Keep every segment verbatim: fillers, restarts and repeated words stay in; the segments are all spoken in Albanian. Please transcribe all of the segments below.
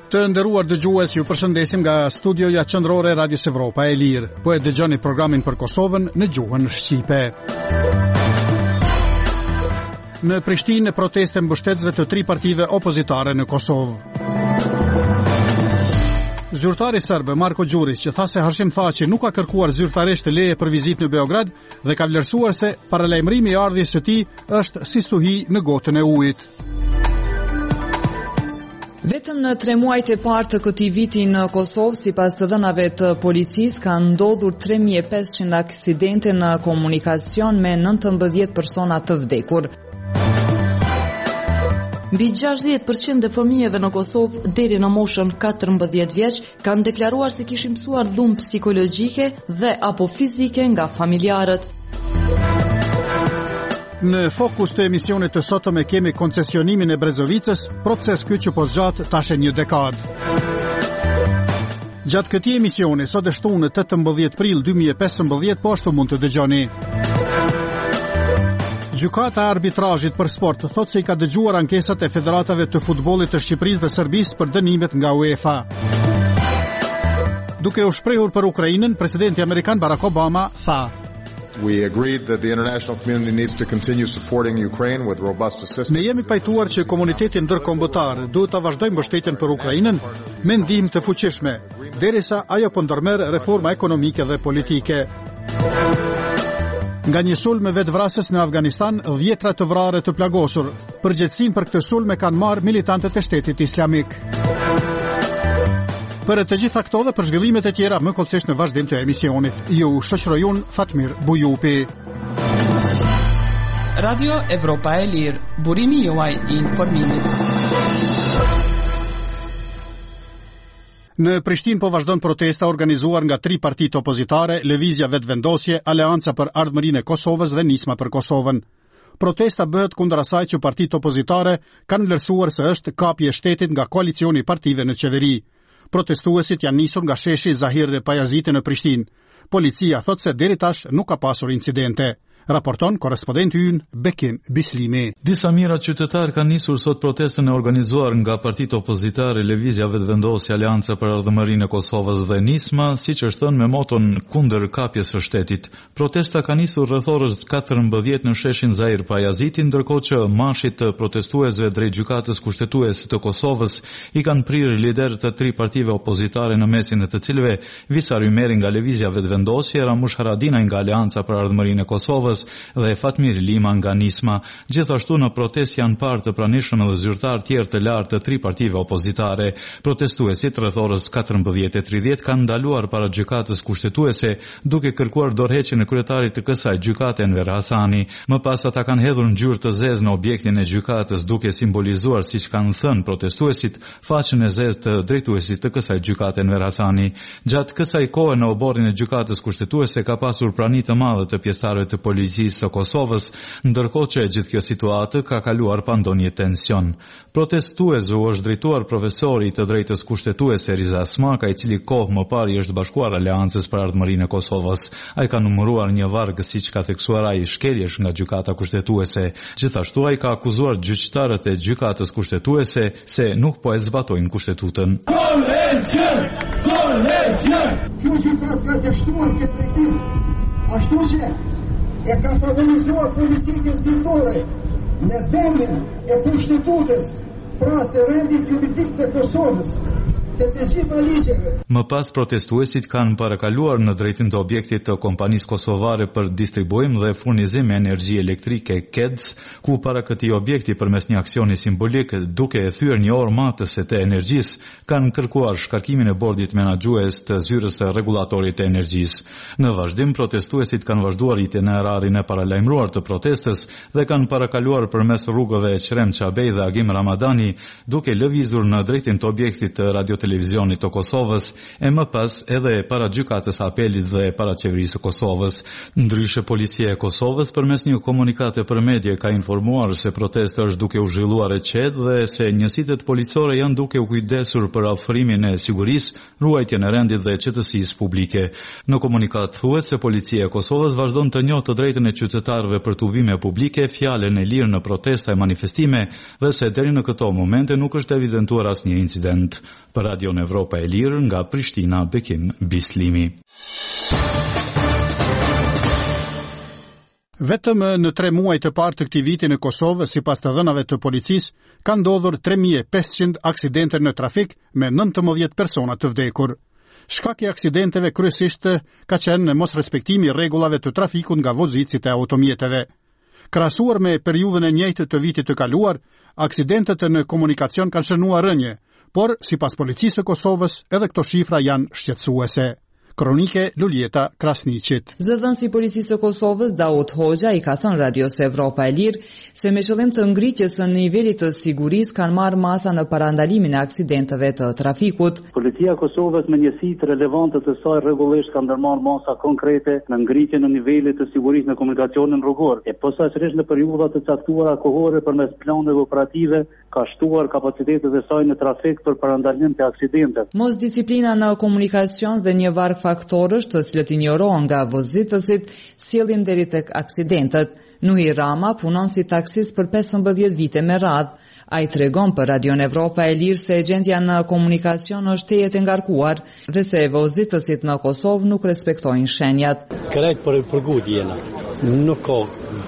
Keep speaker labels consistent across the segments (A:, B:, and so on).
A: Të nderuar dëgjues, ju përshëndesim nga studioja qendrore e Radios Evropa e Lirë. Po e dëgjoni programin për Kosovën në gjuhën shqipe. Në Prishtinë, proteste mbështetësve të tri partive opozitare në Kosovë. Zyrtari serb Marko Đurić, që tha se Hashim Thaçi nuk ka kërkuar zyrtarisht leje për vizitë në Beograd dhe ka vlerësuar se paralajmërimi i ardhjes së tij është si stuhi në gotën e ujit.
B: Vetëm në tre muajt e parë të këtij viti në Kosovë, sipas të dhënave të policisë, kanë ndodhur tre mijë e pesëqind aksidente në komunikacion me nëntëmbëdhjetë persona të vdekur.
C: Mbi gjashtëdhjetë përqind e fëmijëve në Kosovë deri në moshën katërmbëdhjetë vjeç kanë deklaruar se kishin mësuar dhunë psikologjike dhe apo fizike nga familjarët.
A: Në fokus të emisionit të sotëm e kemi koncesionimin e Brezovicës, proces ky që po zgjat tash një dekadë. Gjatë këtij emisioni, sot e shtunë tetëmbëdhjetë prill dy mijë e pesëmbëdhjetë, po ashtu mund të dëgjoni. Gjykata e arbitrazhit për sport thotë se i ka dëgjuar ankesat e federatave të futbollit të Shqipërisë dhe Serbisë për dënimet nga UEFA. Duke u shprehur për Ukrainën, presidenti amerikan Barack Obama tha:
D: We agreed that the international community needs to continue supporting Ukraine with robust assistance.
A: Ne jemi pajtuar që komuniteti ndërkombëtar duhet ta vazhdojë mbështetjen për Ukrainën me ndihmë të fuqishme, derisa ajo po ndërmerr reforma ekonomike dhe politike. Nga një sulm me vetvrasës në Afganistan, dhjetra të vrarë të plagosur. Përgjegjësinë për këtë sulm e kanë marrë militantët e Shtetit Islamik. Për të gjitha këto dhe për zhvillimet e tjera më kollësisht në vazhdim të emisionit. Ju shoqëroj unë Fatmir Bujupi.
E: Radio Evropa e Lirë, burimi juaj i informimit.
A: Në Prishtinë po vazhdon protesta organizuar nga tri partitë opozitare, Lëvizja Vetvendosje, Aleanca për Ardhmërinë e Kosovës dhe Nisma për Kosovën. Protesta bëhet kundër asaj që partitë opozitare kanë vlerësuar se është kapje e shtetit nga koalicioni partive në qeveri. Protestuesit janë nisur nga sheshi Zahir dhe Pajaziti në Prishtinë. Policia thotë se deri tash nuk ka pasur incidente. Raporton korrespondenti ynë Bekim Bislimi.
F: Disa mijëra qytetarë kanë nisur sot protestën e organizuar nga partitë opozitare Lëvizja Vetvendosje, Aleanca për Ardhmërinë e Kosovës dhe Nisma, siç është thënë me moton kundër kapjes së shtetit. Protesta ka nisur rreth orës katërmbëdhjetë në sheshin Zahir Pajaziti, ndërkohë që mashit të protestuesve drejt gjykatës kushtetuese të Kosovës i kanë prirë liderët të tri partive opozitare, në mesin e të cilëve Visar Ymeri nga Lëvizja Vetvendosje, Ramush Haradinaj nga Aleanca për Ardhmërinë e Kosovës dhe Fatmir Lima nga Nisma. Gjithashtu në protest janë parë të pranishëm edhe zyrtar tjerë të lartë të tri partive opozitare. Protestuesit rreth orës katërmbëdhjetë e tridhjetë kanë ndaluar para gjykatës kushtetuese duke kërkuar dorëheqjen e kryetarit të kësaj gjykate Enver Hasani. Më pas ata kanë hedhur ngjyrë të zezë në objektin e gjykatës duke simbolizuar, siç kanë thënë protestuesit, faqen e zezë të drejtuesit të kësaj gjykate Enver Hasani. Gjatë kësaj kohe në oborrin e gjykatës kushtetuese ka pasur prani të madhe të pjesëtarëve të policisë së Kosovës, ndërkohë që gjithë kjo situatë ka kaluar pa ndonjë tension. Protestuesu është drejtuar profesori të drejtës kushtetuese Riza Smaka, i cili kohë më parë i është bashkuar Aleancës për Ardhmërinë e Kosovës. Ai ka numëruar një varg, siç ka theksuar ai, shkeljesh nga gjykata kushtetuese. Gjithashtu ai ka akuzuar gjyqtarët e gjykatës kushtetuese se nuk po e zbatojnë kushtetutën.
G: Kolencion! Kolencion! Kjo gjykatë ka dështuar këtë drejtim. Ashtu që e ka favorizuar politikën ditore në dëmin e kushtetutës, pra të rendit juridik të Kosovës, të të gjitha ligjeve.
F: Më pas protestuesit kanë parakaluar në drejtim të objektit të kompanisë kosovare për distribuim dhe furnizim me energji elektrike K E D S, ku para këtij objekti përmes një aksioni simbolik duke e thyer një orë matëse të energjisë, kanë kërkuar shkarkimin e bordit menaxhues të zyrës së rregullatorit të energjisë. Në vazhdim protestuesit kanë vazhduar itinerarin e paralajmëruar të protestës dhe kanë parakaluar përmes rrugëve Qrem Çabej dhe Agim Ramadani, duke lëvizur në drejtim të objektit të radio televizionit të Kosovës, e më pas edhe para gjykatës apelit dhe para qeverisë së Kosovës. Ndryshe, policia e Kosovës përmes një komunikate për medje ka informuar se protesta është duke u zhvilluar e qetë dhe se njësitet policore janë duke u kujdesur për afrimin e sigurisë, ruajtjen e rendit dhe qetësisë publike. Në komunikat thuhet se policia e Kosovës vazhdon të njohë të drejtën e qytetarëve për tubime publike, fjalën e lirë në protesta e manifestime dhe se deri në këto momente nuk është evidentuar asnjë incident. Për Radion Evropa e Lirë nga Prishtina, Bekim Bislimi.
A: Vetëm në tre muaj të parë të këtij viti në Kosovë, sipas të dhënave të policisë, kanë ndodhur tre mijë e pesëqind aksidente në trafik me nëntëmbëdhjetë persona të vdekur. Shkaki i aksidenteve kryesisht ka qenë në mosrespektimi i rregullave të trafikut nga vozicit e automjeteve. Krahasuar me periudhën e njëjtë të vitit të kaluar, aksidentet në komunikacion kanë shënuar rënje, por sipas policisë së Kosovës, edhe këto shifra janë shqetësuese. Kronike Luljeta Krasniqit.
B: Zëdhënësi i policisë së Kosovës, Daud Hoxha, i ka thënë Radios Evropa e Lirë se me qëllim të ngritjes së nivelit të sigurisë kanë marrë masa në parandalimin e aksidenteve të trafikut.
H: Policia e Kosovës me njësitë relevante të saj rregullisht ka ndërmarrë masa konkrete në ngritjen e nivelit të sigurisë në komunikacionin rrugor. E posaçërisht në periudha të caktuara kohore përmes planeve operative ka shtuar kapacitetet e saj në trafik për parandalim të aksidenteve.
B: Mosdisiplina në komunikacion dhe një varg faktorësh të cilët injorohen nga vozitësit sjellin deri tek aksidentet. Nuhi Rama punon si taksist për pesëmbëdhjetë vite me radhë. Ai tregon për Radion Evropa e Lirë se gjendja në komunikacion është tejet e ngarkuar dhe se vozitësit në Kosovë nuk respektojnë shenjat.
I: Krejt për përgut jena. Nuk ka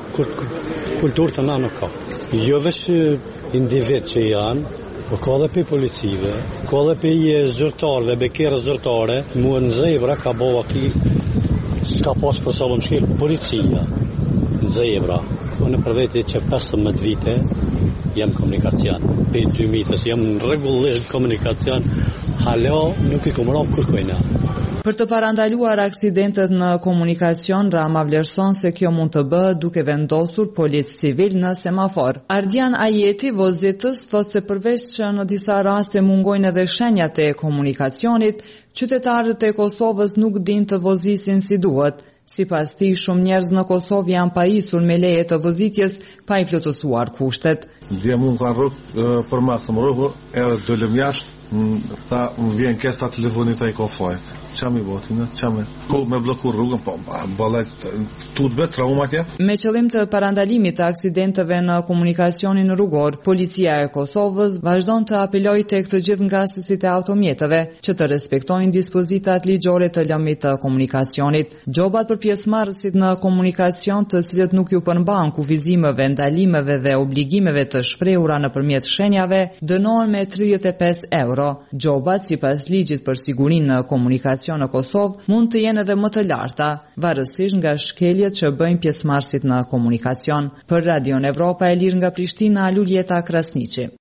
I: kulturë të na nuk ka. Jo vetë individ që janë, po ka dhe për policive, ka dhe për zyrtarve, bekerë zyrtare, mua në zebra ka bova ki, s'ka pas për sa më shkil, policia, në zebra, unë për veti që pesëmbëdhjetë vite, jam komunikacion, për dy mitës, jam në regullisht komunikacion, halo nuk i kumëra kërkojna.
B: Për të parandaluar aksidentet në komunikacion, Rama vlerëson se kjo mund të bëhet duke vendosur policë civil në semafor. Ardian Ajeti, vozitës, thot se përveç që në disa raste mungojnë edhe shenjat e komunikacionit, qytetarët e Kosovës nuk din të vozisin si duhet. Sipas tij, shumë njerëz në Kosovë janë pajisur me leje të vozitjes pa i plotësuar kushtet.
J: Dhe mund të rrugë për masëm rrugë, edhe dolëm jashtë, tha më vjen kesta telefonit ai ka fajt. Çam i boti, në çam ko me blloku rrugën, po ballet tut be traumatje.
B: Me qëllim të parandalimit të aksidenteve në komunikacionin rrugor, policia e Kosovës vazhdon të apelojë tek të gjithë ngasësit e automjeteve që të respektojnë dispozitat ligjore të lëmit të komunikacionit. Gjobat për pjesëmarrësit në komunikacion, të cilët nuk ju përmban kufizimeve, ndalimeve dhe obligimeve të shprehura nëpërmjet shenjave, dënohen me tridhjetë e pesë euro. Gjobat sipas ligjit për sigurinë në komunikacion në Kosovë mund të jenë edhe më të larta, varësisht nga shkeljet që bëjnë pjesëmarrësit në komunikacion. Për Radion Evropa e Lirë nga Prishtina, Luljeta Krasniqi.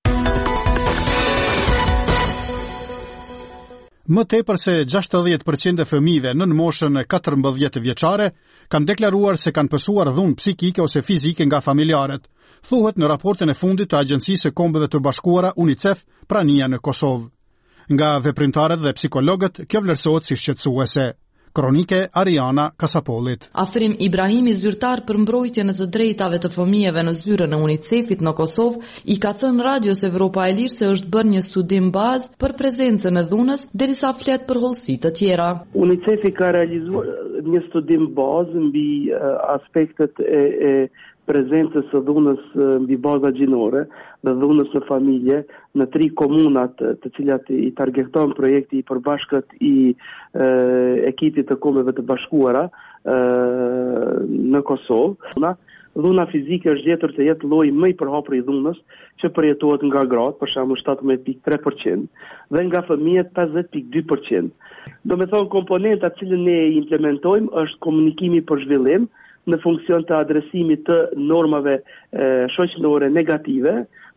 A: Më tepër se gjashtëdhjetë përqind e fëmijëve nën moshën e katërmbëdhjetë vjeçare kanë deklaruar se kanë pësuar dhunë psikike ose fizike nga familjarët, thuhet në raportin e fundit të Agjencisë së Kombeve të Bashkuara UNICEF prania në Kosovë. Nga veprimtarët dhe psikologët, kjo vlerësohet si shqetësuese. Kronike Ariana Kasapolit.
C: Afrim Ibrahimi, zyrtar për mbrojtjen e të drejtave të fëmijëve në zyrën e UNICEF-it në Kosovë, i ka thënë Radios Evropa e Lirë se është bërë një studim bazë për prezencën e dhunës, derisa flet për hollësi të tjera.
H: UNICEF-i ka realizuar një studim bazë mbi aspektet e, e prezencës së dhunës mbi baza gjinore dhe dhunës në familje në tri komunat të cilat i targeton projekti i përbashkët i e, ekipit të Kombeve të Bashkuara e, në Kosovë. Dhuna fizike është gjetur të jetë lloji më i përhapur i dhunës që përjetohet nga gratë, për shembull shtatëmbëdhjetë pikë tre përqind, dhe nga fëmijët pesëdhjetë pikë dy përqind. Do të thonë komponenta që ne implementojmë është komunikimi për zhvillim në funksion të adresimit të normave e, shoqërore negative,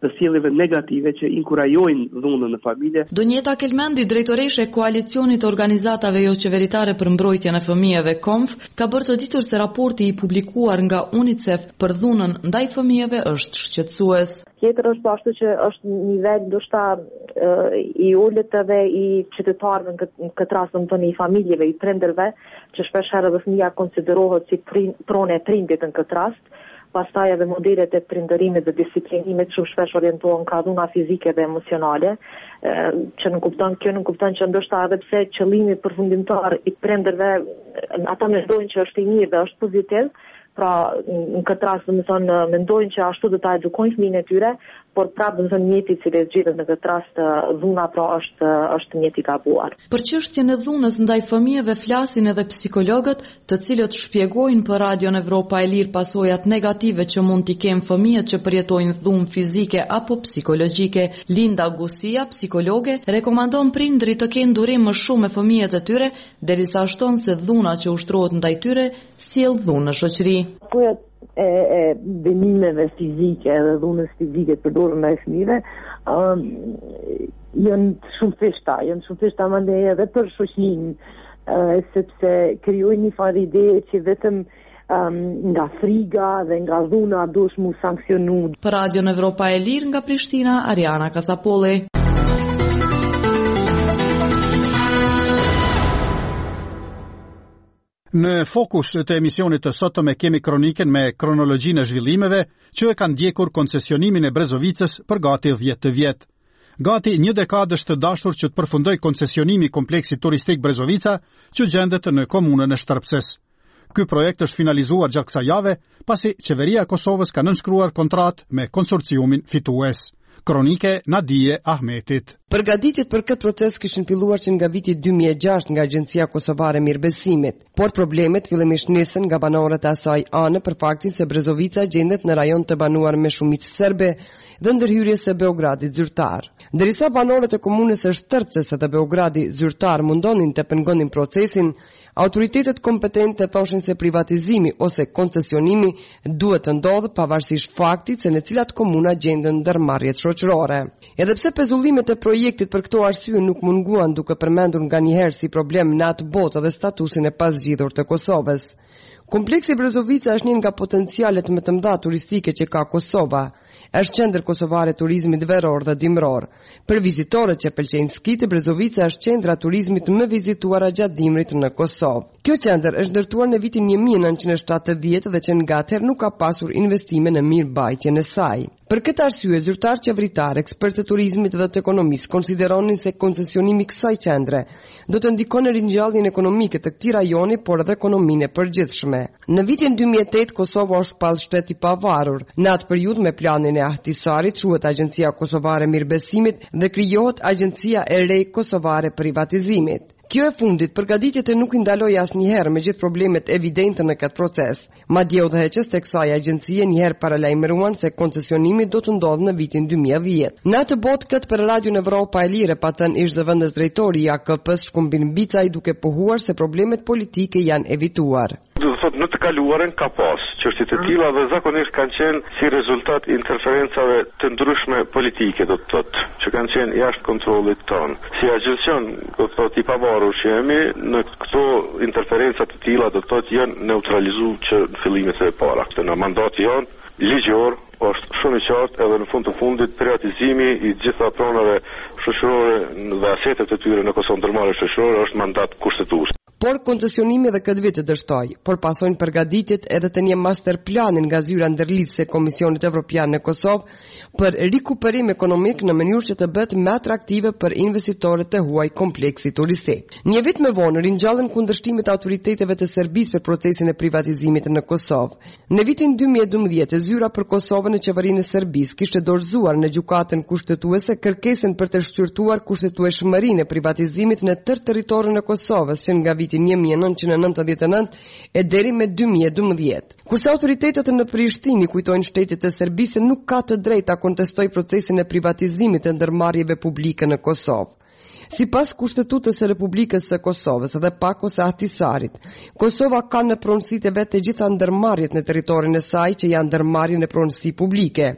H: të sjelljeve negative që inkurajojnë dhunën në familje.
C: Donjeta Kelmendi, drejtoreshe e koalicionit organizatave jo qeveritare për mbrojtjen e fëmijëve Konf, ka bërë të ditur se raporti i publikuar nga UNICEF për dhunën ndaj fëmijëve është shqetësues.
K: Tjetër është ashtu që është një nivel ndoshta i ulët edhe i qytetarëve në këtë rast më tonë i familjeve, i prindërve, që shpesh herë dhe fëmija konsiderohet si pronë e prindit në këtë rast. Pastaj edhe modelet e prindërimit dhe disiplinimit shumë shpesh orientohen ka dhuna fizike dhe emocionale, që nuk kupton, kjo nuk kupton që ndoshta edhe pse qëllimi përfundimtar i prindërve, ata mendojnë që është i mirë dhe është pozitiv, pra në këtë rast do të thonë mendojnë që ashtu do ta edukojnë fëmijën e tyre, por prapë do të thonë mjeti i cili zgjidhet në këtë rast dhuna pra është është mjeti i gabuar.
C: Për çështjen e dhunës ndaj fëmijëve flasin edhe psikologët, të cilët shpjegojnë për Radion Evropa e Lirë pasojat negative që mund t'i kenë fëmijët që përjetojnë dhunë fizike apo psikologjike. Linda Gusia, psikologe, rekomandon prindrit të kenë durim më shumë me fëmijët e tyre, derisa shton se dhuna që ushtrohet ndaj tyre sjell dhunë në shoqëri.
K: Thuhet e, e dënimeve fizike dhe dhunës fizike të përdorur ndaj fëmijëve um, janë shumë thjeshta, janë shumë thjeshta mandej edhe për shoqërinë, uh, sepse krijojnë një farë ide që vetëm um, nga friga dhe nga dhuna duhet mu sanksionu.
C: Për Radion Evropa e Lirë nga Prishtina, Ariana Kasapolli.
A: Në fokus të emisionit të sotëm e kemi kroniken me kronologjinë e zhvillimeve që e kanë ndjekur koncesionimin e Brezovicës për gati dhjetë vjet. Gati një dekadë është të dashur që të përfundoj koncesionimi kompleksit turistik Brezovica që gjendet në komunën e Shtrpces. Ky projekt është finalizuar gjatë kësaj jave, pasi qeveria e Kosovës ka nënshkruar kontratë me konsorciumin fitues. Kronike Nadije Ahmetit.
L: Përgatitjet për këtë proces kishin filluar që nga viti dy mijë e gjashtë nga Agjencia Kosovare e Mirëbesimit, por problemet fillimisht nisën nga banorët e asaj anë për faktin se Brezovica gjendet në rajon të banuar me shumicë serbe dhe ndërhyrjes së Beogradit zyrtar. Derisa banorët e komunës së Shtrpces dhe Beogradi zyrtar mundonin të pengonin procesin, autoritetet kompetente thoshin se privatizimi ose koncesionimi duhet të ndodhë pavarësisht faktit se në cilat komuna gjenden ndërmarrjet shoqërore. Edhe pse pezullimet e projektit për këto arsye nuk munguan duke përmendur nganjëherë si problem në atë botë dhe statusin e pasgjidhur të Kosovës. Kompleksi Brezovica është një nga potencialet më të mëdha turistike që ka Kosova. Është qendër kosovare turizmit veror dhe dimror. Për vizitorët që pëlqejnë skit, Brezovica është qendra turizmit më vizituara gjatë dimrit në Kosovë. Kjo qendër është ndërtuar në vitin një mijë e nëntëqind e shtatëdhjetë dhe që nga atëherë nuk ka pasur investime në mirëmbajtjen e saj. Për këtë arsye, zyrtar qeveritar, ekspertë të turizmit dhe të ekonomisë konsideronin se koncesionimi kësaj qendre do të ndikon në ringjalljen ekonomike të këtij rajoni, por edhe ekonominë e përgjithshme. Në vitin dy mijë e tetë Kosova u shpall shtet i pavarur. Në atë periudhë me planin e Ahtisarit quhet Agjencia Kosovare e Mirëbesimit dhe krijohet Agjencia e Re Kosovare Privatizimit. Kjo e fundit, përgatitjet e nuk i ndaloi asnjëherë me gjithë problemet evidente në këtë proces. Madje udhëheqës të kësaj agjencie njëherë paralajmëruan se koncesionimi do të ndodhë në vitin dy mijë e dhjetë. Në atë botë këtë për Radion Evropa e Lirë pa thënë ish zëvendës drejtori i A K P-s Shkumbin Bicaj duke pohuar se problemet politike janë evituar.
M: Do të thotë në të kaluarën ka pas çështje të tilla dhe zakonisht kanë qenë si rezultat interferencave të ndryshme politike, do të thotë, që kanë qenë jashtë kontrollit tonë. Si agjencion, do të thotë i pavarur që jemi, në këto interferenca të tilla do të thotë janë neutralizuar që në fillimet e para. Në mandati jonë ligjor është shumë i qartë edhe në fund të fundit privatizimi i gjitha pronave shoqërore dhe asetet të tyre në Kosovë ndërmarrje shoqërore është mandat kushtetues.
L: Por koncesionimi edhe këtë vit të dështoi, por pasojnë përgatitjet edhe të një master planin nga zyra ndërlidhëse e Komisionit Evropian në Kosovë për rikuperim ekonomik në mënyrë që të bëhet më atraktive për investitorët e huaj kompleksi turistik. Një vit më vonë ringjallen kundërshtimet e autoriteteve të Serbisë për procesin e privatizimit në Kosovë. Në vitin dy mijë e dymbëdhjetë, zyra për Kosovën e qeverinë e Serbisë kishte dorëzuar në gjykatën kushtetuese kërkesën për të shqyrtuar kushtetueshmërinë e privatizimit në tërë territorin e Kosovës që nga një mijë e nëntëqind e nëntëdhjetë e nëntë e deri me dy mijë e dymbëdhjetë. Kurse autoritetet në Prishtinë kujtojnë shtetit të Serbisë se nuk ka të drejtë ta kontestojë procesin e privatizimit të ndërmarrjeve publike në Kosovë. Sipas Kushtetutës së Republikës së Kosovës dhe Pakos së Ahtisarit, Kosova ka në pronësitë e vet të gjitha ndërmarrjet në territorin e saj që janë ndërmarrje në pronësi publike.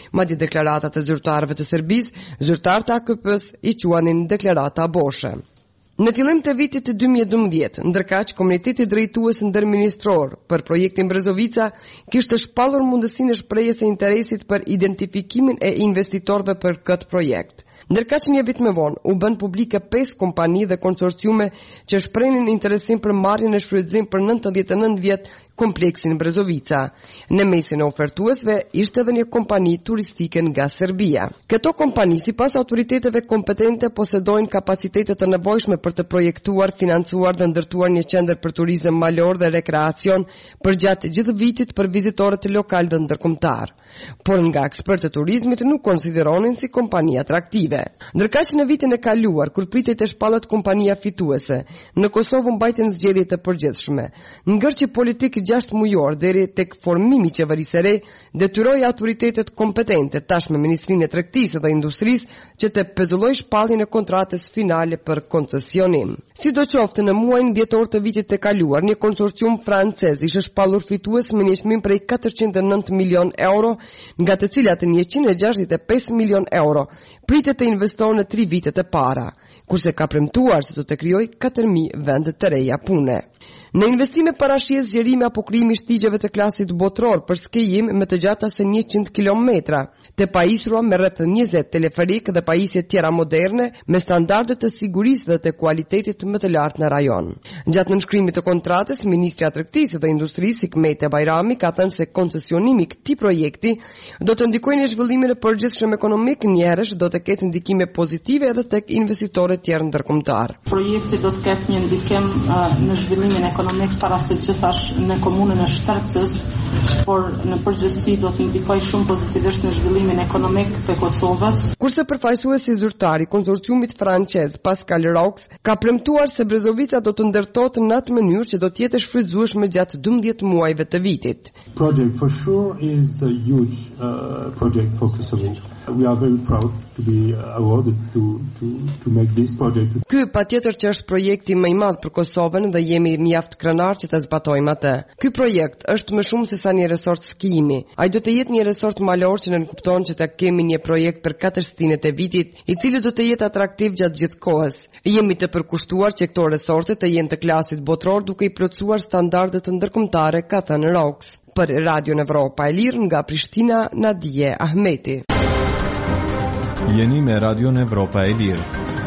L: madje deklaratat e zyrtarëve të Serbisë, zyrtarët e A K P-s i quanin deklarata boshe. Në fillim të vitit të dy mijë e dymbëdhjetë, ndërkaq komuniteti drejtues ndërministror për projektin Brezovica kishte shpallur mundësinë e shprehjes së interesit për identifikimin e investitorëve për këtë projekt. Ndërkaq një vit më vonë u bën publike pesë kompani dhe konsorciume që shprehin interesin për marrjen e shfrytëzim për nëntëdhjetë e nëntë vjet kompleksin Brezovica. Në mesin e ofertuesve ishte edhe një kompani turistike nga Serbia. Këto kompani, sipas autoriteteve kompetente, posedojnë kapacitetet të nevojshme për të projektuar, financuar dhe ndërtuar një qendër për turizëm malor dhe rekreacion përgjatë gjithë vitit për vizitorët lokal dhe ndërkombëtar. Por nga ekspertët e turizmit nuk konsideronin si kompani atraktive. Ndërkaq në vitin e kaluar, kur pritej të shpallet kompania fituese, në Kosovë mbajtën zgjedhje të përgjithshme. Ngërçi politik gjashtë mujor deri tek formimi i qeverisë së re detyroi autoritetet kompetente, tashmë Ministrinë e Tregtisë dhe Industrisë, që të pezullojë shpalljen e kontratës finale për koncesionim. Sidoqoftë, në muajin dhjetor të vitit të kaluar, një konsorcium francez ishte shpallur fitues me një çmim prej katërqind e nëntë milion euro, nga të cilat njëqind e gjashtëdhjetë e pesë milion euro pritet të investojë në tri vitet e para, kurse ka premtuar se do të krijojë katër mijë vende të reja pune. Në investime parashjes zgjerimi apo krijimi shtigjeve të klasit botror për skijim me të gjata se njëqind kilometra, të pajisura me rreth njëzet teleferik dhe pajisje tjera moderne me standarde të sigurisë dhe të kualitetit më të lartë në rajon. Gjatë nënshkrimit të kontratës, Ministri i Tregtisë dhe Industrisë Hikmet Bajrami ka thënë se koncesionimi i këtij projekti do të ndikojë në zhvillimin e përgjithshëm ekonomik, njëherësh do të ketë ndikime pozitive edhe tek investitorët tjerë ndërkombëtar.
N: Projekti do të ketë një ndikim uh, në zhvillimin ekonomik para se gjithash në komunën e Shtrepcës, por në përgjithësi do të ndikojë shumë pozitivisht në zhvillimin ekonomik të Kosovës.
L: Kurse përfaqësuesi zyrtar i konsorciumit francez Pascal Roux ka premtuar se Brezovica do të ndërtohet në atë mënyrë që do të jetë shfrytëzueshme gjatë dymbëdhjetë muajve të vitit.
O: Project for sure is a huge uh, project for Kosovo. We are very proud to be awarded to to to make this project.
L: Ky patjetër që është projekti më i madh për Kosovën dhe jemi mjaft krenar që ta zbatojmë atë. Ky projekt është më shumë se sa një resort skijimi. Ai do të jetë një resort malor që nënkupton që ta kemi një projekt për katër stinët e vitit, i cili do të jetë atraktiv gjatë gjithë kohës. Jemi të përkushtuar që këto resorte të jenë të klasit botror duke i plotësuar standardet të ndërkombëtare, ka thënë Roux. Për Radio Evropa e Lirë nga Prishtina, Nadije Ahmeti.
P: Jeni me Radio Evropa e Lirë.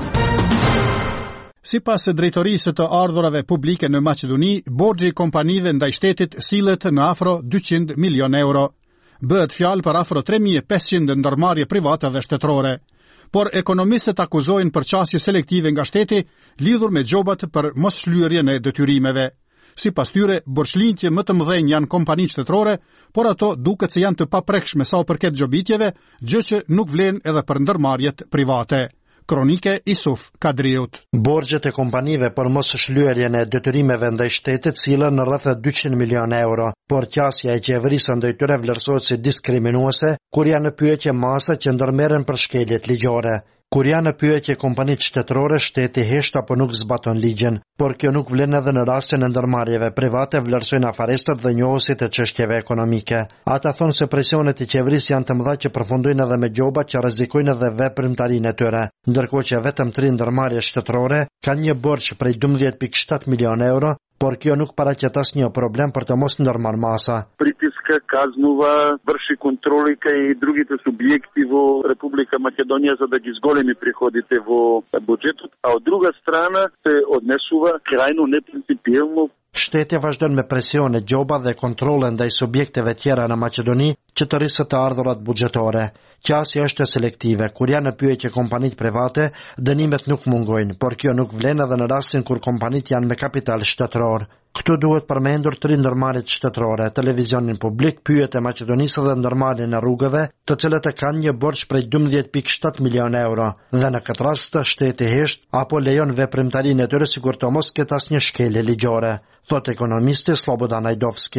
A: Sipas drejtorisë të ardhurave publike në Maqedoni, borxhi i kompanive ndaj shtetit sillet në afro dyqind milion euro. Bëhet fjalë për afro tre mijë e pesëqind ndërmarrje private dhe shtetërore. Por ekonomistët akuzojnë përqasje selektive nga shteti lidhur me gjobat për mosshlyerjen e detyrimeve. Sipas tyre, borxhlinjtje më të mëdhenj janë kompani shtetërore, por ato duket se janë të paprekshme sa u përket gjobitjeve, gjë që nuk vlen edhe për ndërmarrjet private. Kronike Isuf Kadriut.
Q: Borxhet e kompanive për mos shlyerjen e detyrimeve ndaj shtetit sillen në rreth dyqind milion euro, por qasja e qeverisë ndaj tyre vlerësohet si diskriminuese kur janë në pyetje masa që ndërmerren për shkeljet ligjore. Kur janë në pyetje kompanitë shtetërore, shteti hesht apo nuk zbaton ligjin, por kjo nuk vlen edhe në rastin e ndërmarrjeve private, vlerësojnë afaristët dhe njohësit e çështjeve ekonomike. Ata thonë se presionet e qeverisë janë të mëdha që përfundojnë edhe me gjoba që rrezikojnë edhe veprimtarinë e tyre, ndërkohë që vetëm tri ndërmarrje shtetërore kanë një borxh prej dymbëdhjetë pikë shtatë milion euro, por kjo nuk paraqet asnjë problem për të mos ndërmarrë masa.
R: Притиска казнува, върши контроли кај другите субјекти во Република Македонија за да ги зголеми приходите во буџетот, а од друга страна се однесува крајно непринципиелно.
Q: Shteti vazhdon me presione, gjoba dhe kontrole ndaj subjekteve tjera në Maqedoni që të rrisë të ardhurat buxhetore. Qasja është selektive, kur janë në pyetje kompanitë private, dënimet nuk mungojnë, por kjo nuk vlen edhe në rastin kur kompanitë janë me kapital shtetëror. Këtu duhet përmendur tri ndërmarrjet shtetërore, televizionin publik, pyjet e Maqedonisë dhe ndërmarrjen e rrugëve, të cilët e kanë një borxh prej dymbëdhjetë pikë shtatë milion euro. Dhe në këtë rast shteti hesht apo lejon veprimtarinë e tyre sikur të mos ketë asnjë shkelje ligjore, thot ekonomisti Slobodan Ajdovski.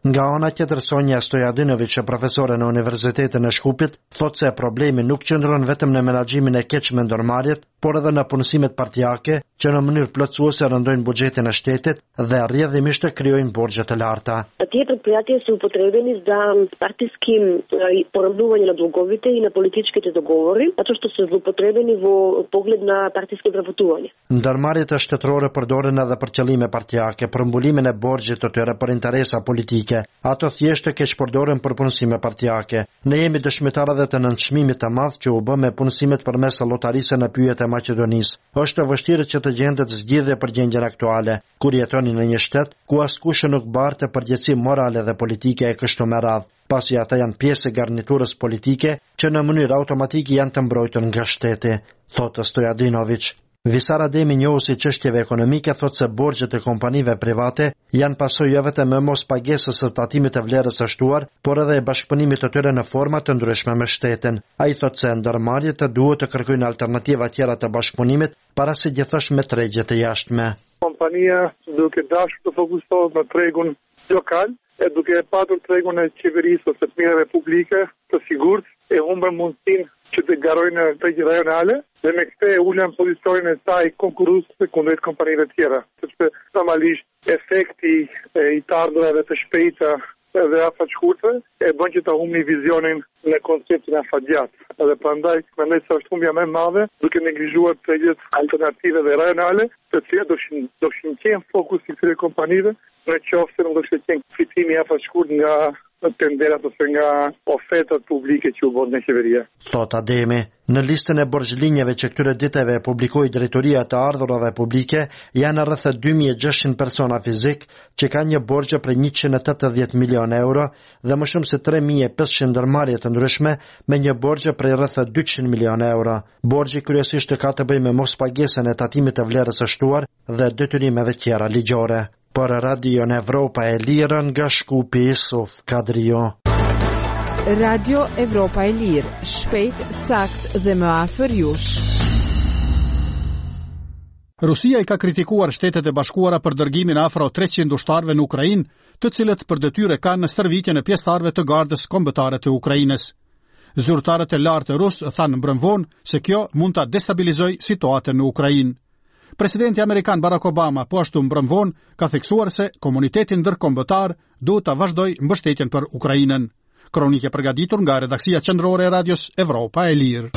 Q: Nga ana tjetër, Sonja Stojadinović, profesore në Universitetin e Shkupit, thotë se problemi nuk qëndron vetëm në menaxhimin e keq me ndërmarrjet, por edhe në punësimet partijake, që në mënyrë plotësuese rëndojnë buxhetin e shtetit dhe rrjedhimisht të krijojnë borxhe të larta.
S: Tjetër предприятия се употребени за партиски поравнување на долговите и на политичките договори, затоа што се злоупотребени во поглед на партиски вработување.
Q: Ndërmarrjet e shtetërore përdoren edhe për qëllime partijake, për mbulimin e borxhit të tyre për interesa politike. Ato thjesht e keq përdoren për punësime partijake. Ne jemi dëshmitarë edhe të nënçmimit të madh që u bë me punësimet përmes llotarisë në pyjet e Maqedonisë. Është e vështirë që të gjendet zgjidhje për gjendjen aktuale, kur jetoni në një shtet ku askush nuk bartë përgjegjësi morale dhe politike e kështu me radhë, pasi ata janë pjesë e garniturës politike që në mënyrë automatike janë të mbrojtur nga shteti, thotë Stojadinović. Visar Ademi, njohuesi çështjeve ekonomike, thotë se borxhet e kompanive private janë pasojë jo vetëm e mospagesës së tatimit të vlerës së shtuar, por edhe e bashkëpunimit të tyre në forma të ndryshme me shtetin. Ai thotë se ndërmarrjet duhet të kërkojnë alternativa tjera të bashkëpunimit para se gjithashtu me tregje të jashtme.
T: Kompania duke dashur të fokusohet në tregun lokal, e duke e patur tregun e qeverisë ose të mirëve publike të sigurt, e humbën mundësinë që të garojnë tregje rajonale dhe me këtë e ulën pozicionin e saj konkurruese kundrejt kompanive tjera, sepse normalisht efekti i të ardhurave të shpejta dhe afatshkurtëve e bën që ta humbi vizionin në konceptin e afatgjat. Edhe prandaj mendoj se është humbja më e madhe duke neglizhuar tregjet alternative dhe rajonale, të cilat do të do të qenë fokusi i këtyre kompanive, në qoftë se nuk do të kenë fitimi i afatshkurt nga tenderat ose nga ofertat publike që u bën nga qeveria.
Q: Thot Ademi, në listën e borxhlinjeve që këtyre ditëve publikoi Drejtoria e të Ardhurave Publike, janë rreth dy mijë e gjashtëqind persona fizik që kanë një borxhe për njëqind e tetëdhjetë milionë euro dhe më shumë se tre mijë e pesëqind ndërmarrje të ndryshme me një borxhe për rreth dyqind milionë euro. Borxhi kryesisht ka të bëjë me mospagesën e tatimit të vlerës së shtuar dhe detyrimeve tjera ligjore. Për Radio Evropa e Lirë nga Shkupi, Isuf Kadrio.
U: Radio Evropa e Lirë, shpejt, sakt dhe më afër jush.
A: Rusia i ka kritikuar Shtetet e Bashkuara për dërgimin afro treqind ushtarëve në Ukrainë, të cilët për detyrë kanë në stërvitjen e pjesëtarëve të gardës kombëtare të Ukrainës. Zyrtarët e lartë rusë thanë mbrëmvon se kjo mund ta destabilizojë situatën në Ukrainë. Presidenti Amerikan Barack Obama po ashtu mbrëmvon ka theksuar se komuniteti ndërkombëtar duhet ta vazhdojë mbështetjen për Ukrainën. Kronikë përgatitur nga redaksia qendrore e Radios Evropa e Lirë.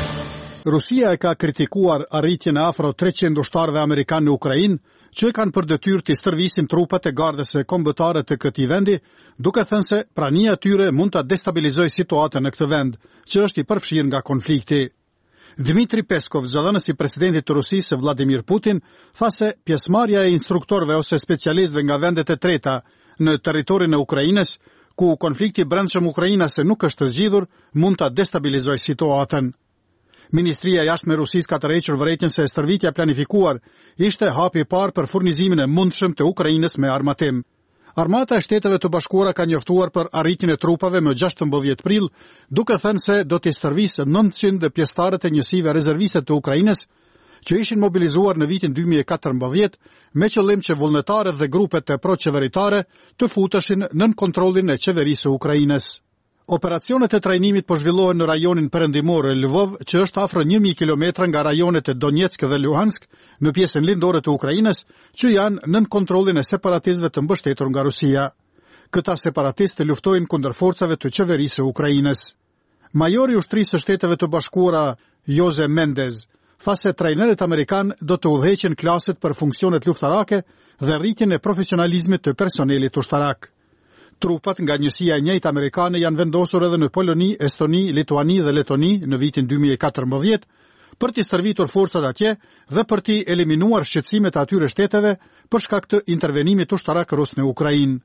A: Rusia e ka kritikuar arritjen e afro treqind ushtarëve amerikanë në Ukrainë, që kanë për detyrë të stërvisin trupat e gardës së kombëtare të këtij vendi, duke thënë se prania e tyre mund ta destabilizojë situatën në këtë vend, që është i përfshirë nga konflikti. Dmitri Peskov, zëdhënësi i presidentit të Rusisë Vladimir Putin, tha se pjesëmarrja e instruktorëve ose specialistëve nga vendet e treta në territorin e Ukrainës, ku konflikti brendshëm ukrainase nuk është zgjidhur, mund ta destabilizojë situatën. Ministria e Jashtme e Rusisë ka tërhequr vërejtjen se stërvitja planifikuar ishte hapi i parë për furnizimin e mundshëm të Ukrainës me armatim. Armata e Shteteve të Bashkuara ka njoftuar për arritjen e trupave më gjashtëmbëdhjetë prill, duke thënë se do të stërvisë nëntëqind pjesëtarët e njësive rezerviste të Ukrainës, që ishin mobilizuar në vitin dy mijë e katërmbëdhjetë me qëllim që vullnetarët dhe grupet e proqeveritare të futeshin nën kontrollin e qeverisë së Ukrainës. Operacionet e trajnimit po zhvillohen në rajonin perëndimor e Lvov, që është afër një mijë kilometra nga rajonet e Donetsk dhe Luhansk, në pjesën lindore të Ukrainës, që janë nën kontrollin e separatistëve të mbështetur nga Rusia. Këta separatistë luftojnë kundër forcave të qeverisë së Ukrainës. Majori i ushtrisë së Shteteve të Bashkuara Jose Mendez tha se trajnerët amerikanë do të udhëheqin klaset për funksionet luftarake dhe rritjen e profesionalizmit të personelit ushtarak. Trupat nga njësia e njëjtë amerikane janë vendosur edhe në Poloni, Estoni, Lituani dhe Letoni në vitin dy mijë e katërmbëdhjetë për të stërvitur forcat atje dhe për të eliminuar shqetësimet e atyre shteteve për shkak të intervenimit ushtarak rus në Ukrainë.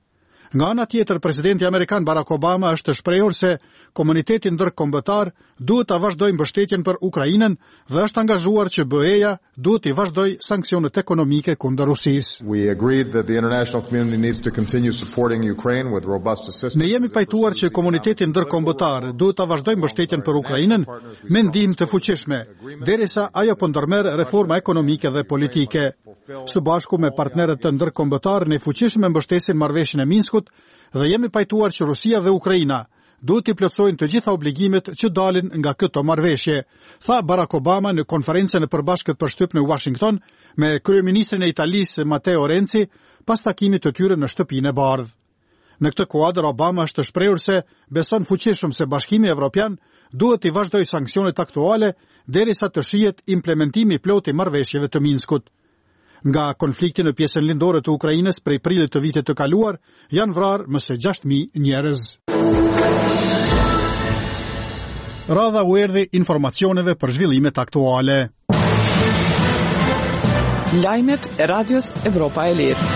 A: Nga ana tjetër, presidenti amerikan Barack Obama është shprehur se komuniteti ndërkombëtar duhet ta vazhdojë mbështetjen për Ukrainën dhe është angazhuar që B E-ja duhet të vazhdojë sanksionet ekonomike kundër Rusisë.
D: We agreed that the international community needs to continue supporting Ukraine with robust assistance.
A: Ne jemi pajtuar që komuniteti ndërkombëtar duhet ta vazhdojë mbështetjen për Ukrainën me ndihmë të fuqishme, derisa ajo po ndërmerr reforma ekonomike dhe politike. Së bashku me partnerët të ndërkombëtar ne fuqishëm mbështesin marrëveshjen e Minskut dhe jemi pajtuar që Rusia dhe Ukraina duhet të plotësojnë të gjitha obligimet që dalin nga këto marrëveshje, tha Barack Obama në konferencën e përbashkët për shtyp në Washington me kryeministrin e Italisë Matteo Renzi pas takimit të tyre në shtëpinë e Bardhë. Në këtë kuadër Obama është shprehur se beson fuqishëm se Bashkimi Evropian duhet të vazhdojë sanksionet aktuale derisa të shihet implementimi i plotë i marrëveshjeve të Minskut. Nga konflikti në pjesën lindore të Ukrainës prej prillit të vitit të kaluar, janë vrarë më së gjashtë mijë njerëz. Radha u erdhi informacioneve për zhvillimet aktuale.
U: Lajmet e Radios Evropa e Lirë.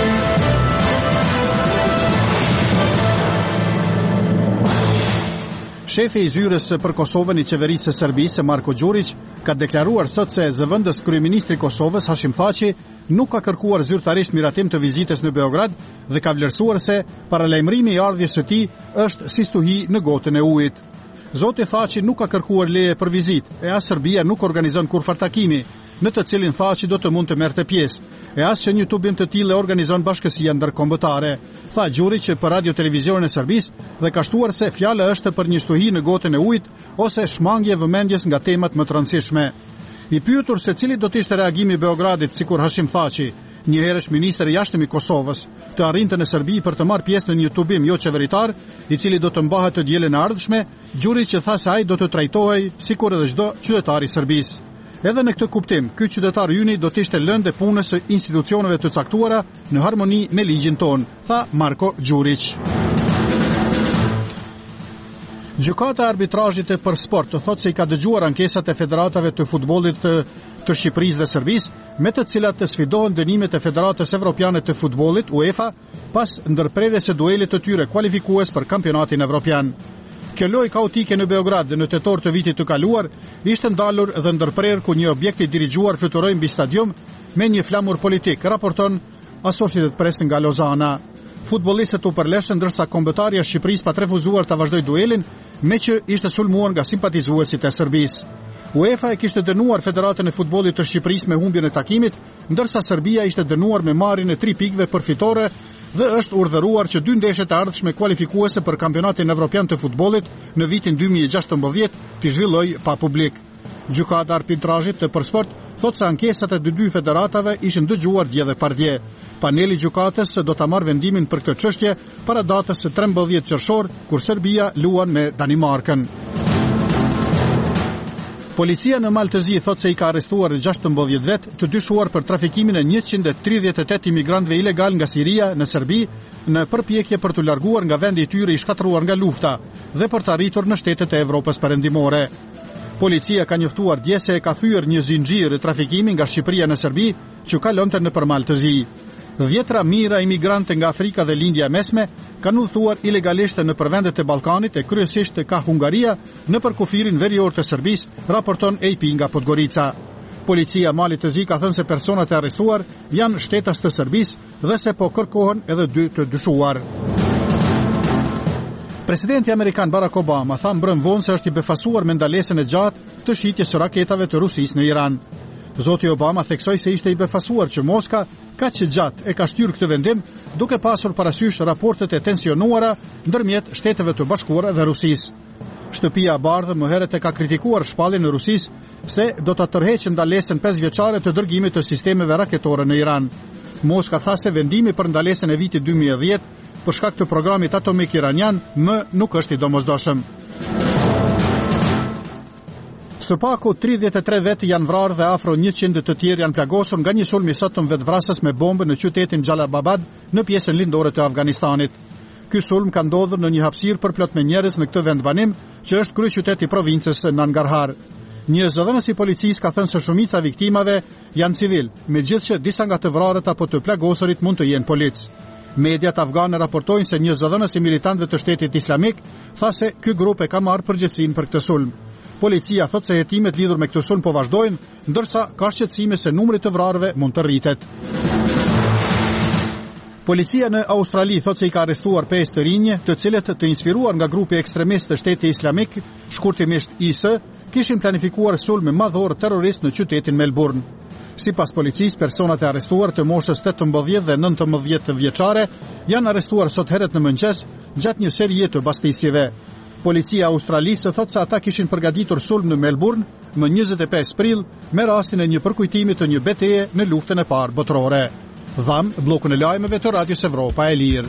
A: Shefi i zyrës për Kosovën i qeverisë së Serbisë, Marko Đurić, ka deklaruar sot se zëvendës kryeministri i Kosovës, Hashim Thaçi, nuk ka kërkuar zyrtarisht miratim të vizitës në Beograd dhe ka vlerësuar se paralajmërimi i ardhjes së tij është si stuhi në gotën e ujit. Zoti Thaçi nuk ka kërkuar leje për vizitë, e as Serbia nuk organizon kurrë takimi, në të cilin Thaçi do të mund të merrte pjesë, e as që një tubim të tillë organizon bashkësia ndërkombëtare, tha Đurić për radio televizionin e Serbisë dhe ka shtuar se fjala është për një stuhi në gotën e ujit ose shmangje vëmendjes nga temat më të rëndësishme. I pyetur se cili do të ishte reagimi i Beogradit sikur Hashim Thaçi, një herësh ministër i jashtëm i Kosovës, të arrinte në Serbi për të marrë pjesë në një tubim jo qeveritar, i cili do të mbahet të dielën e ardhshme, Đurić tha se ai do të trajtohej sikur edhe çdo qytetar i Serbisë. Edhe në këtë kuptim, ky qytetar yni do të ishte lëndë e punës së institucioneve të caktuara në harmoni me ligjin ton, tha Marko Đurić. Gjykata e arbitrazhit për sport të thotë se i ka dëgjuar ankesat e federatave të futbollit të, të Shqipërisë dhe Serbisë, me të cilat të sfidohen dënimet e Federatës Evropiane të Futbollit, UEFA, pas ndërprerjes së duelit të tyre kualifikues për kampionatin evropian. Kjo lojë kaotike në Beograd në tetor të vitit të kaluar ishte ndalur dhe ndërprer ku një objekt i dirigjuar fluturoi mbi stadium me një flamur politik, raporton Associated Press nga Lozana. Futbollistët u përleshën ndërsa kombëtarja e Shqipërisë pa refuzuar ta vazhdoi duelin, me që ishte sulmuar nga simpatizuesit e Serbisë. UEFA e kishte dënuar Federatën e Futbollit të Shqipërisë me humbjen e takimit, ndërsa Serbia ishte dënuar me marrjen e tri pikëve për fitore dhe është urdhëruar që dy ndeshjet e ardhshme kualifikuese për kampionatin evropian të futbollit në vitin dy mijë e gjashtëmbëdhjetë të zhvillojë pa publik. Gjykata e arbitrazhit të për sport thotë se ankesat e dy dy federatave ishin dëgjuar dje dhe pardje. Paneli i gjykatës do ta marrë vendimin për këtë çështje para datës së trembëdhjetë qershor, kur Serbia luan me Danimarkën. Policia në Maltëzi thotë se i ka arrestuar gjashtëmbëdhjetë vet të dyshuar për trafikimin e njëqind e tridhjetë e tetë imigrantëve ilegal nga Siria në Serbi në përpjekje për të larguar nga vendi i tyre i shkatëruar nga lufta dhe për të arritur në shtetet e Evropës perëndimore. Policia ka njoftuar dje se e ka thyer një zinxhir trafikimi nga Shqipëria në Serbi që kalonte nëpër Maltëzi. Dhjetra mijëra imigrantë nga Afrika dhe Lindja e Mesme kanë udhëtuar ilegalisht në vendet e Ballkanit e kryesisht ka Hungaria në përkufirin verior të Serbisë, raporton A P nga Podgorica. Policia Malit të Zi ka thënë se personat e arrestuar janë shtetas të Serbisë dhe se po kërkohen edhe dy të dyshuar. Presidenti amerikan Barack Obama tha mbrëm vonë se është i befasuar me ndalesën e gjatë të shitjes së raketave të Rusisë në Iran. Zoti Obama theksoi se ishte i befasuar që Moska kaq gjatë e ka shtyrë këtë vendim, duke pasur parasysh raportet e tensionuara ndërmjet Shteteve të Bashkuara dhe Rusisë. Shtëpia e Bardhë më herët e ka kritikuar shpalljen e Rusisë se do ta tërheqë ndalesën pesëvjeçare të dërgimit të sistemeve raketore në Iran. Moska tha se vendimi për ndalesën e vitit dy mijë e dhjetë për shkak të programit atomik iranian më nuk është i domosdoshëm. Së paku tridhjetë e tre vetë janë vrarë dhe afro njëqind të tjerë janë plagosur nga një sulm i sotëm vetvrasës me bombë në qytetin Jalalabad në pjesën lindore të Afganistanit. Ky sulm ka ndodhur në një hapësirë përplot me njerëz në këtë vend banim, që është kryeqytet i provincës Nangarhar. Një zëdhënës i policisë ka thënë se shumica viktimave janë civil, megjithëse disa nga të vrarët apo të plagosurit mund të jenë polic. Mediat afgane raportojnë se një zëdhënës i militantëve të Shtetit Islamik tha se ky grup e ka marrë përgjegjësinë për këtë sulm. Policia thotë se hetimet lidhur me këtë sulm po vazhdojnë, ndërsa ka shqetësime se numri të vrarëve mund të rritet. Policia në Australi thotë se i ka arrestuar pesë të rinj, të cilët të inspiruar nga grupi ekstremist të Shtetit Islamik, shkurtimisht I S, kishin planifikuar sulme madhor terrorist në qytetin Melbourne. Sipas policisë, personat e arrestuar të moshës tetëmbëdhjetë dhe nëntëmbëdhjetë vjeçare janë arrestuar sot herët në mëngjes gjatë një serie të bastisjeve. Policia australisë thot se ata kishin përgatitur sulm në Melbourne më njëzet e pesë prill me rastin e një përkujtimi të një betejë në luftën e parë botërore. Dham bllokun e lajmeve të Radios Evropa e Lirë.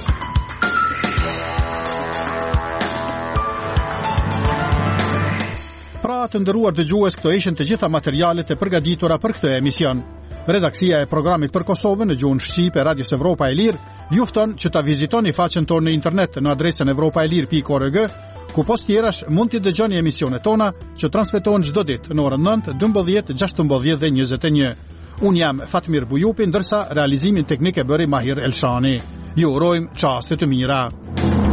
A: Pra të nderuar dëgjues, këto ishin të gjitha materialet e përgatitura për këtë emision. Redaksia e programit për Kosovën në gjuhën shqipe e Radios Evropa e Lirë ju fton që ta vizitoni faqen tonë në internet në adresën evropaelir pikë org, ku post tjerash mund t'i dëgjoni emisionet tona që transmetohen çdo ditë në orën nëntë, dymbëdhjetë, gjashtëmbëdhjetë dhe njëzet e një. Unë jam Fatmir Bujupi, ndërsa realizimin teknik e bëri Mahir Elshani. Ju urojmë çaste të mira.